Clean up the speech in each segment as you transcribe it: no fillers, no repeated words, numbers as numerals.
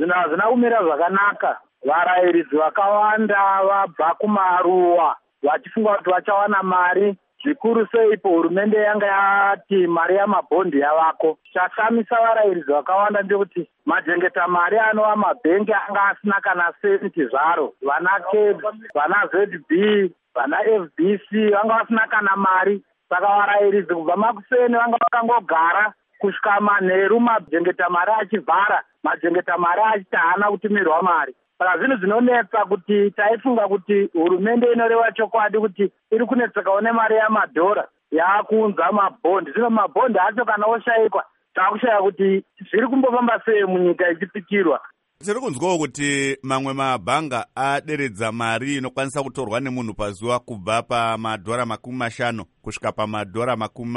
zvinhu hazvina kumira zvakanaka. Varayiridzi vakawanda vabva kumaruwa vachifunga kuti vachawana mari. Zvikuru seipo hurumende yanga yati mari yamabhondi yavako. Chashamisa varayiridzi vakawanda ndekuti majengeta mari anova mabhengi anga asina kana senti zvaro. Vana CABS, vana ZB, vana FBC vanga vasina kana mari. Saka varayiridzi kubva makuseni vanga vakangogara kusvika manheru majengeta mari achivhara, majengeta mari achiti haana kutumirwa mari. Saka zvinhu zvinonetsa kuti taifunga kuti hurumende inoreva chokwadi kuti iri kunetsekawo nemari yamadhora yaakuunza mabhondi. Zvino mabhondi acho kana oshayikwa taakushaya kuti zviri kumbofamba sei munyika ichipikirwa. Tiri kunzwawo kuti mamwe mabhanga aderedza mari inokwanisa kutorwa nemunhu pazuva kubva pamadhora $50 kusvika pamadhora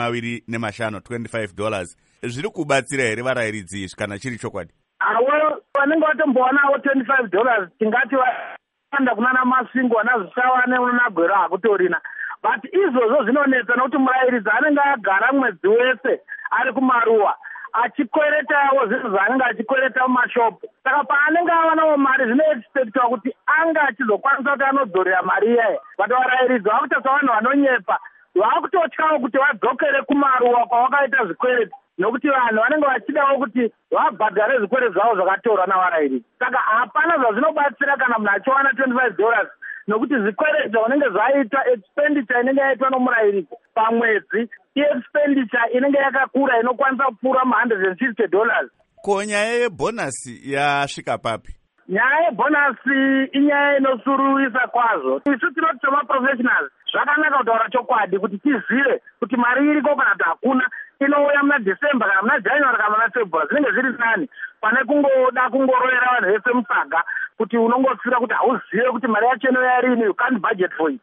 $25, $25. Zviri kubatsira here varayiridzi izvi kana chiri chokwadi? Vanenge vatombowanawo $25 tingati vaenda kunana Masvingo vana Zvishawane unona Gwero hakutorina. But izvozvo zvinonetsa nokuti murayiridzi anenge agara mwedzi wese ari kumaruwa achikweretawo zvinhu zvaanenge achikwereta mumashopu. Saka paanenge awanawo mari zvinoexpectwa kuti anga achizokwanisa kuti anodzorera mari iyayi. But varayiridzi vakuita savanhu vanonyepa, vakutotyawo kuti vadzokere kumaruwa kwavakaita zvikwereti, nokuti vanhu vanenge vachidawo kuti vabhadhare zvikwereti zvavo zvakatorwa navarayiridzi. Saka hapana zvazvinobatsira kana munhu achiwana $25, nokuti zvikwereti zvaunenge zvaita expenditure inenge yaitwa nomurayiridzi pamwedzi iexpenditure inenge yakakura inokwanisa kupfuura $150. Ko nyaya yebhonasi yasvika papi? Nyaya yebhonasi inyaya inosuruvisa kwazvo. Isu tinoti semaprofessionals zvakanaka kutaura chokwadi kuti tizive kuti mari iriko kana kuti hakuna. Inouya muna December kana muna January kana muna February zvinenge zviri nani pane kungoda kungoroera vanhu vese musaga kuti unongofira kuti hauzive kuti mari yacho inouya rini, you can't budget for it.